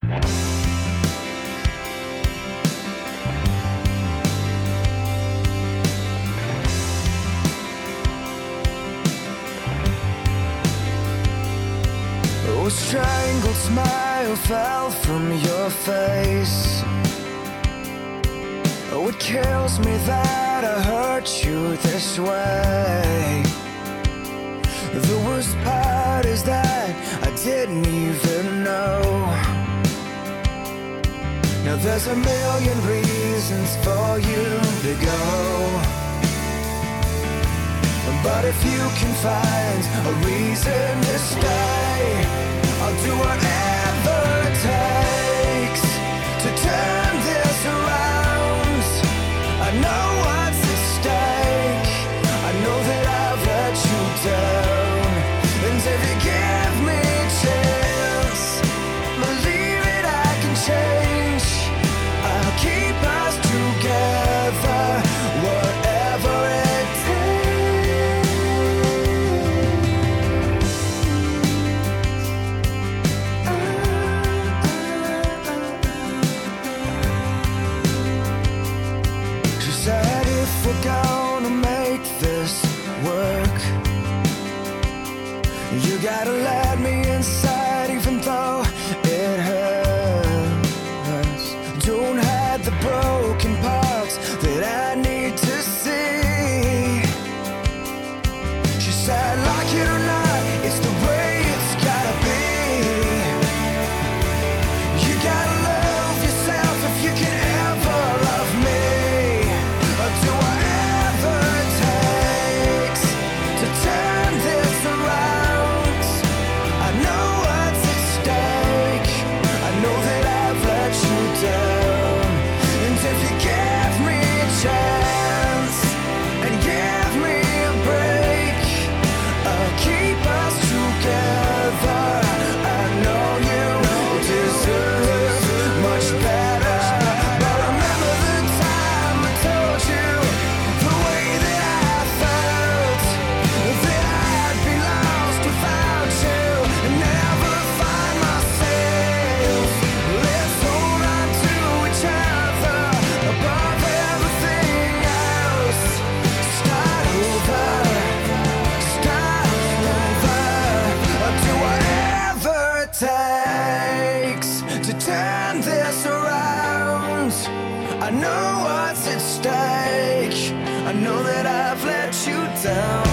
A strangled smile fell from your face. Oh, it kills me that I hurt you this way. The worst part is that I didn't even know. Now there's a million reasons for you to go, but if you can find a reason to stay, I'll do whatever it takes to turn this around. I know what's at stake. I know that I've let you down, and if you give me a chance, believe it, I can change. I'll keep us together, whatever it we're gonna make this work, you gotta let me inside even though it hurts. Don't hide the broken parts that I need to see. She said, like it or not, it's the way it's gotta be. You gotta love yourself if you can ever love me. Do whatever it takes to turn this around. I know what's at stake. I know that I've let you down, and if you give me a chance and give me a break, I'll keep us together. I know you deserve much better, but remember the time I told you the way that I felt, that I'd be lost without you and never find myself. Let's hold on to each other above everything else. Start over, start over. I'll do whatever it takes to turn this around. I know what's at stake. I know that I've let you down.